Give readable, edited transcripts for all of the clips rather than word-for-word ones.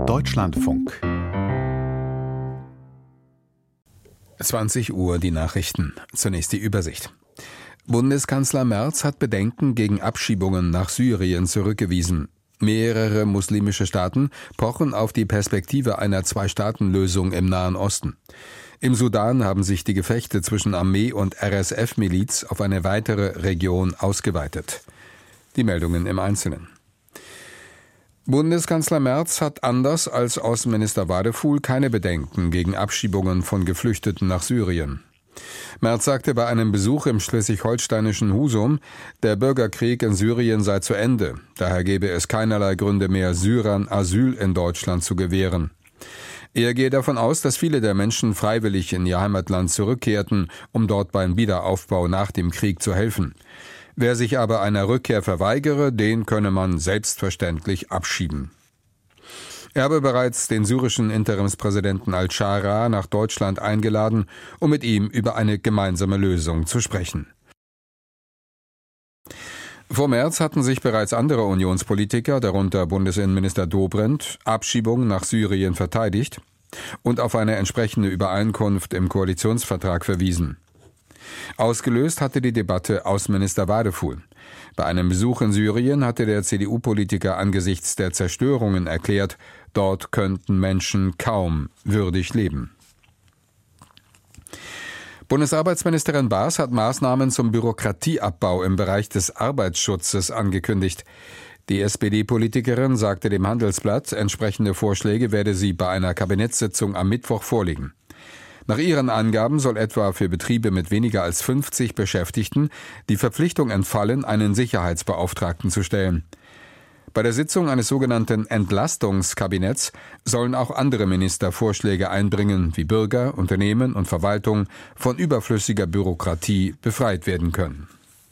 Deutschlandfunk. 20 Uhr die Nachrichten. Zunächst die Übersicht. Bundeskanzler Merz hat Bedenken gegen Abschiebungen nach Syrien zurückgewiesen. Mehrere muslimische Staaten pochen auf die Perspektive einer Zwei-Staaten-Lösung im Nahen Osten. Im Sudan haben sich die Gefechte zwischen Armee und RSF-Miliz auf eine weitere Region ausgeweitet. Die Meldungen im Einzelnen. Bundeskanzler Merz hat anders als Außenminister Wadefuhl keine Bedenken gegen Abschiebungen von Geflüchteten nach Syrien. Merz sagte bei einem Besuch im schleswig-holsteinischen Husum, der Bürgerkrieg in Syrien sei zu Ende. Daher gebe es keinerlei Gründe mehr, Syrern Asyl in Deutschland zu gewähren. Er gehe davon aus, dass viele der Menschen freiwillig in ihr Heimatland zurückkehrten, um dort beim Wiederaufbau nach dem Krieg zu helfen. Wer sich aber einer Rückkehr verweigere, den könne man selbstverständlich abschieben. Er habe bereits den syrischen Interimspräsidenten al-Shara nach Deutschland eingeladen, um mit ihm über eine gemeinsame Lösung zu sprechen. Vor März hatten sich bereits andere Unionspolitiker, darunter Bundesinnenminister Dobrindt, Abschiebungen nach Syrien verteidigt und auf eine entsprechende Übereinkunft im Koalitionsvertrag verwiesen. Ausgelöst hatte die Debatte Außenminister Wadefuhl. Bei einem Besuch in Syrien hatte der CDU-Politiker angesichts der Zerstörungen erklärt, dort könnten Menschen kaum würdig leben. Bundesarbeitsministerin Baas hat Maßnahmen zum Bürokratieabbau im Bereich des Arbeitsschutzes angekündigt. Die SPD-Politikerin sagte dem Handelsblatt, entsprechende Vorschläge werde sie bei einer Kabinettssitzung am Mittwoch vorlegen. Nach ihren Angaben soll etwa für Betriebe mit weniger als 50 Beschäftigten die Verpflichtung entfallen, einen Sicherheitsbeauftragten zu stellen. Bei der Sitzung eines sogenannten Entlastungskabinetts sollen auch andere Minister Vorschläge einbringen, wie Bürger, Unternehmen und Verwaltung von überflüssiger Bürokratie befreit werden können.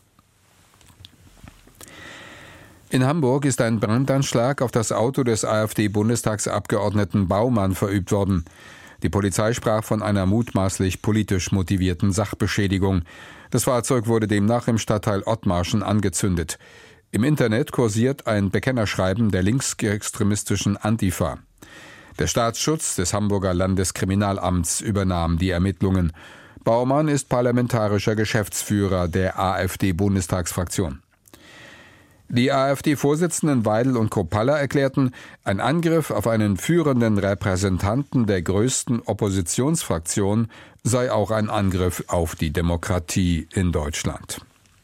In Hamburg ist ein Brandanschlag auf das Auto des AfD-Bundestagsabgeordneten Baumann verübt worden. Die Polizei sprach von einer mutmaßlich politisch motivierten Sachbeschädigung. Das Fahrzeug wurde demnach im Stadtteil Ottmarschen angezündet. Im Internet kursiert ein Bekennerschreiben der linksextremistischen Antifa. Der Staatsschutz des Hamburger Landeskriminalamts übernahm die Ermittlungen. Baumann ist parlamentarischer Geschäftsführer der AfD-Bundestagsfraktion. Die AfD-Vorsitzenden Weidel und Kropalla erklärten, ein Angriff auf einen führenden Repräsentanten der größten Oppositionsfraktion sei auch ein Angriff auf die Demokratie in Deutschland.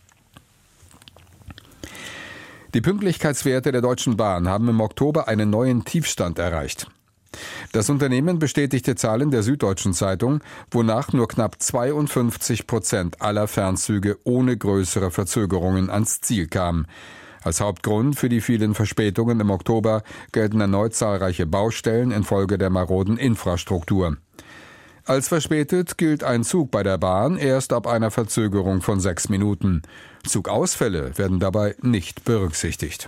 Die Pünktlichkeitswerte der Deutschen Bahn haben im Oktober einen neuen Tiefstand erreicht. Das Unternehmen bestätigte Zahlen der Süddeutschen Zeitung, wonach nur knapp 52% aller Fernzüge ohne größere Verzögerungen ans Ziel kamen. Als Hauptgrund für die vielen Verspätungen im Oktober gelten erneut zahlreiche Baustellen infolge der maroden Infrastruktur. Als verspätet gilt ein Zug bei der Bahn erst ab einer Verzögerung von 6 Minuten. Zugausfälle werden dabei nicht berücksichtigt.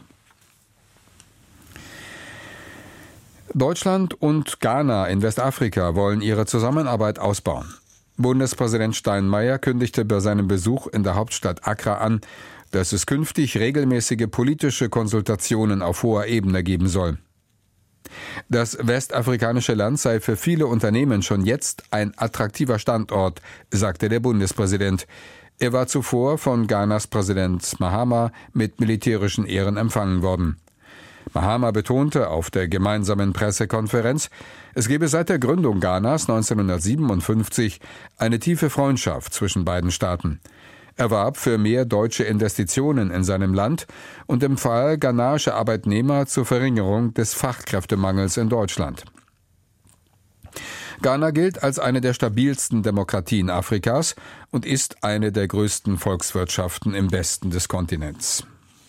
Deutschland und Ghana in Westafrika wollen ihre Zusammenarbeit ausbauen. Bundespräsident Steinmeier kündigte bei seinem Besuch in der Hauptstadt Accra an, dass es künftig regelmäßige politische Konsultationen auf hoher Ebene geben soll. Das westafrikanische Land sei für viele Unternehmen schon jetzt ein attraktiver Standort, sagte der Bundespräsident. Er war zuvor von Ghanas Präsident Mahama mit militärischen Ehren empfangen worden. Mahama betonte auf der gemeinsamen Pressekonferenz, es gebe seit der Gründung Ghanas 1957 eine tiefe Freundschaft zwischen beiden Staaten. Er warb für mehr deutsche Investitionen in seinem Land und empfahl ghanaische Arbeitnehmer zur Verringerung des Fachkräftemangels in Deutschland. Ghana gilt als eine der stabilsten Demokratien Afrikas und ist eine der größten Volkswirtschaften im Westen des Kontinents.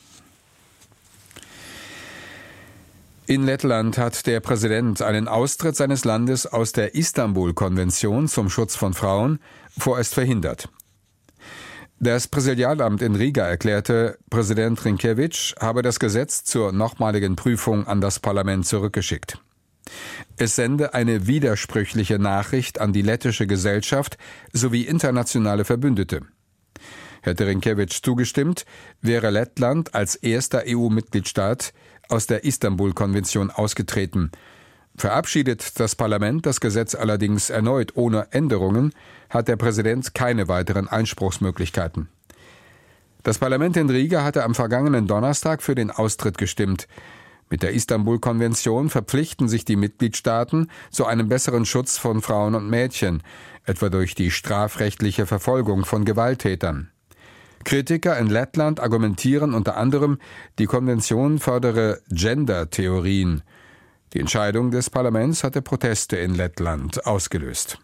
In Lettland hat der Präsident einen Austritt seines Landes aus der Istanbul-Konvention zum Schutz von Frauen vorerst verhindert. Das Präsidialamt in Riga erklärte, Präsident Rinkevič habe das Gesetz zur nochmaligen Prüfung an das Parlament zurückgeschickt. Es sende eine widersprüchliche Nachricht an die lettische Gesellschaft sowie internationale Verbündete. Hätte Rinkevič zugestimmt, wäre Lettland als erster EU-Mitgliedstaat aus der Istanbul-Konvention ausgetreten. Verabschiedet das Parlament das Gesetz allerdings erneut ohne Änderungen, hat der Präsident keine weiteren Einspruchsmöglichkeiten. Das Parlament in Riga hatte am vergangenen Donnerstag für den Austritt gestimmt. Mit der Istanbul-Konvention verpflichten sich die Mitgliedstaaten zu einem besseren Schutz von Frauen und Mädchen, etwa durch die strafrechtliche Verfolgung von Gewalttätern. Kritiker in Lettland argumentieren unter anderem, die Konvention fördere Gender-Theorien. Die Entscheidung des Parlaments hatte Proteste in Lettland ausgelöst.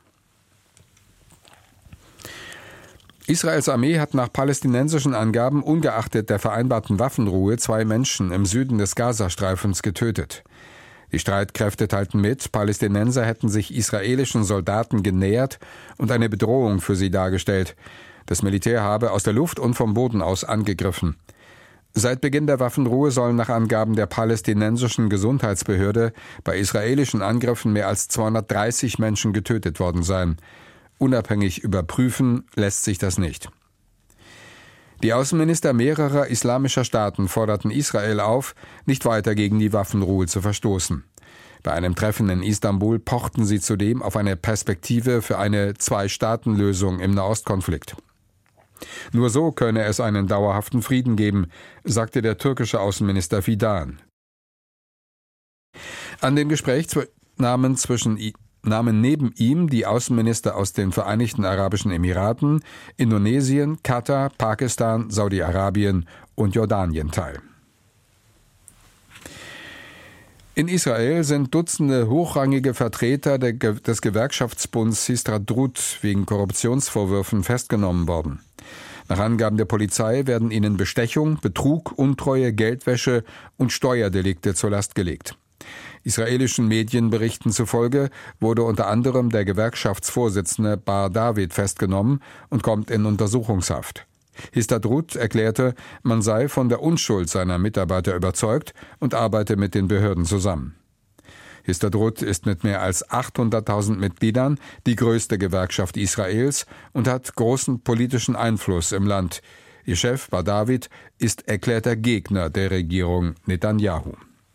Israels Armee hat nach palästinensischen Angaben ungeachtet der vereinbarten Waffenruhe 2 Menschen im Süden des Gazastreifens getötet. Die Streitkräfte teilten mit, Palästinenser hätten sich israelischen Soldaten genähert und eine Bedrohung für sie dargestellt. Das Militär habe aus der Luft und vom Boden aus angegriffen. Seit Beginn der Waffenruhe sollen nach Angaben der palästinensischen Gesundheitsbehörde bei israelischen Angriffen mehr als 230 Menschen getötet worden sein. Unabhängig überprüfen lässt sich das nicht. Die Außenminister mehrerer islamischer Staaten forderten Israel auf, nicht weiter gegen die Waffenruhe zu verstoßen. Bei einem Treffen in Istanbul pochten sie zudem auf eine Perspektive für eine Zwei-Staaten-Lösung im Nahostkonflikt. Nur so könne es einen dauerhaften Frieden geben, sagte der türkische Außenminister Fidan. An dem Gespräch nahmen neben ihm die Außenminister aus den Vereinigten Arabischen Emiraten, Indonesien, Katar, Pakistan, Saudi-Arabien und Jordanien teil. In Israel sind Dutzende hochrangige Vertreter des Gewerkschaftsbunds Histadrut wegen Korruptionsvorwürfen festgenommen worden. Nach Angaben der Polizei werden ihnen Bestechung, Betrug, Untreue, Geldwäsche und Steuerdelikte zur Last gelegt. Israelischen Medienberichten zufolge wurde unter anderem der Gewerkschaftsvorsitzende Bar David festgenommen und kommt in Untersuchungshaft. Histadrut erklärte, man sei von der Unschuld seiner Mitarbeiter überzeugt und arbeite mit den Behörden zusammen. Histadrut ist mit mehr als 800.000 Mitgliedern die größte Gewerkschaft Israels und hat großen politischen Einfluss im Land. Ihr Chef Bar David ist erklärter Gegner der Regierung Netanyahu.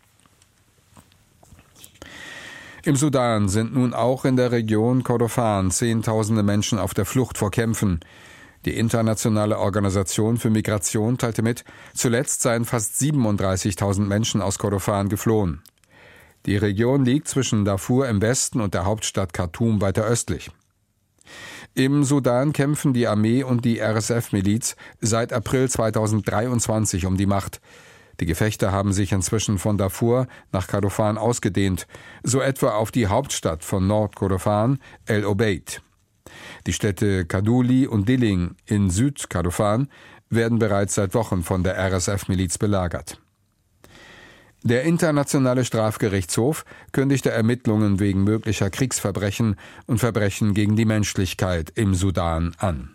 Im Sudan sind nun auch in der Region Kordofan Zehntausende Menschen auf der Flucht vor Kämpfen. Die Internationale Organisation für Migration teilte mit, zuletzt seien fast 37.000 Menschen aus Kordofan geflohen. Die Region liegt zwischen Darfur im Westen und der Hauptstadt Khartoum weiter östlich. Im Sudan kämpfen die Armee und die RSF-Miliz seit April 2023 um die Macht. Die Gefechte haben sich inzwischen von Darfur nach Kordofan ausgedehnt, so etwa auf die Hauptstadt von Nord-Kordofan, El Obeid. Die Städte Kaduli und Dilling in Süd-Kordofan werden bereits seit Wochen von der RSF-Miliz belagert. Der Internationale Strafgerichtshof kündigte Ermittlungen wegen möglicher Kriegsverbrechen und Verbrechen gegen die Menschlichkeit im Sudan an.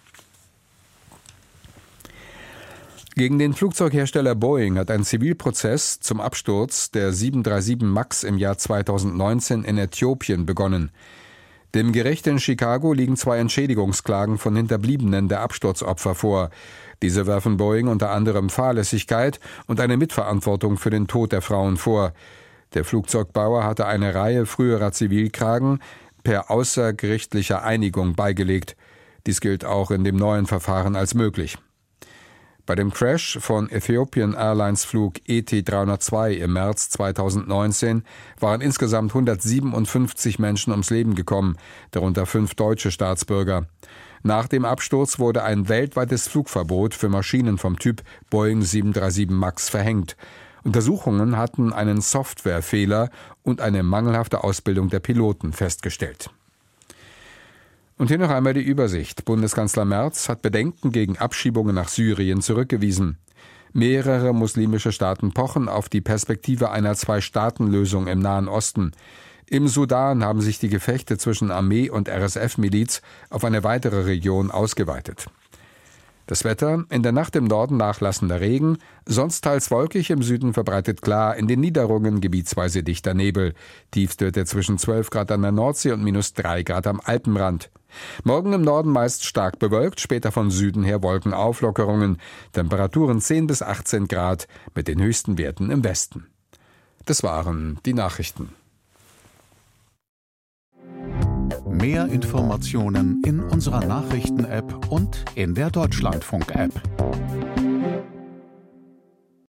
Gegen den Flugzeughersteller Boeing hat ein Zivilprozess zum Absturz der 737 MAX im Jahr 2019 in Äthiopien begonnen. Dem Gericht in Chicago liegen 2 Entschädigungsklagen von Hinterbliebenen der Absturzopfer vor. Diese werfen Boeing unter anderem Fahrlässigkeit und eine Mitverantwortung für den Tod der Frauen vor. Der Flugzeugbauer hatte eine Reihe früherer Zivilklagen per außergerichtlicher Einigung beigelegt. Dies gilt auch in dem neuen Verfahren als möglich. Bei dem Crash von Ethiopian Airlines Flug ET302 im März 2019 waren insgesamt 157 Menschen ums Leben gekommen, darunter 5 deutsche Staatsbürger. Nach dem Absturz wurde ein weltweites Flugverbot für Maschinen vom Typ Boeing 737 MAX verhängt. Untersuchungen hatten einen Softwarefehler und eine mangelhafte Ausbildung der Piloten festgestellt. Und hier noch einmal die Übersicht. Bundeskanzler Merz hat Bedenken gegen Abschiebungen nach Syrien zurückgewiesen. Mehrere muslimische Staaten pochen auf die Perspektive einer Zwei-Staaten-Lösung im Nahen Osten. Im Sudan haben sich die Gefechte zwischen Armee und RSF-Miliz auf eine weitere Region ausgeweitet. Das Wetter: in der Nacht im Norden nachlassender Regen, sonst teils wolkig, im Süden verbreitet klar, in den Niederungen gebietsweise dichter Nebel. Tiefstwerte zwischen 12 Grad an der Nordsee und -3 Grad am Alpenrand. Morgen im Norden meist stark bewölkt, später von Süden her Wolkenauflockerungen. Temperaturen 10 bis 18 Grad mit den höchsten Werten im Westen. Das waren die Nachrichten. Mehr Informationen in unserer Nachrichten-App und in der Deutschlandfunk-App.